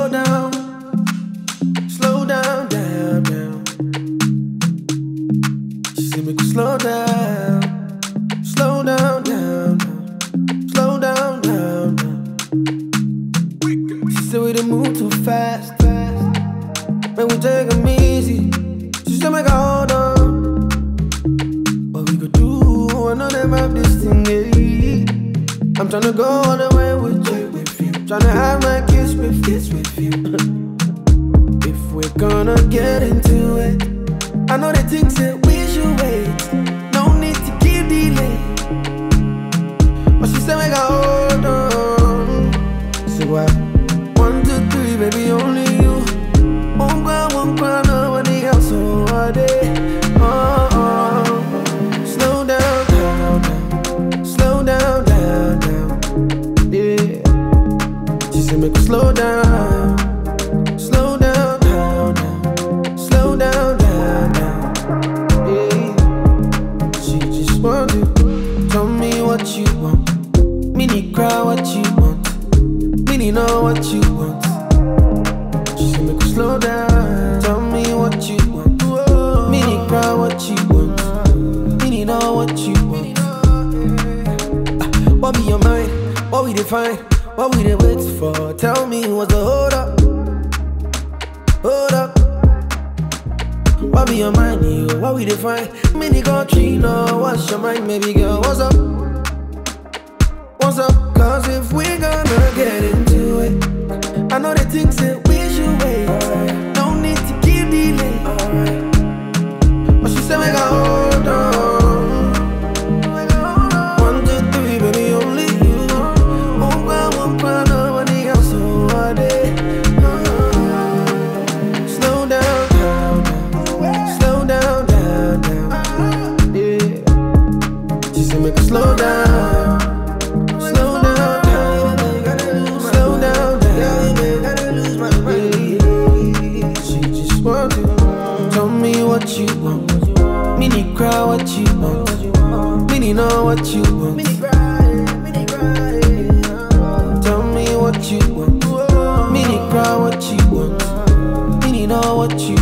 slow down, down, down. She said make you slow down, down, down. Slow down, down, down. She said we done move too fast, man, we take 'em easy. She said make her hold on. What we could do, I know them have this thing, yeah. I'm tryna go all the way with you. Tryna have my kiss with you. If we're gonna get into it, I know the things that we should wait. No need to keep delay. But she said make her hold on. So what? 1, 2, 3, baby, only you. Won't cry, nobody else. So are they? Slow down, down, down. Slow down, down, down. Yeah. She said make her slow down, down, down. Slow down, down, down. Yeah. She just want to tell me what you want. Mini cry what you want. Mini know what you want. She said make her slow down. Tell me what you want. Mini cry what you want. Mini know what you want. What be your mind? What we define? What we dey wait for? Tell me what's the hold up? Hold up. What be your mind, you? What we define? Mini country, no. What's your mind, baby girl? What's up? What's up? Cause if we gonna get into it, I know the things that we should wait. No need to keep delay. But she said make her hold on. 1, 2, 3, baby, only you. Won't cry, nobody else. So are they? Slow down, down, down. Slow down, down, down. Yeah. She said make her slow down. Slow down, down. Slow down, down. Yeah. She just want to tell me what you want. Mini cry what you want. Mini know what you want. Tell me what you want. Mini cry what you want. Mini know what you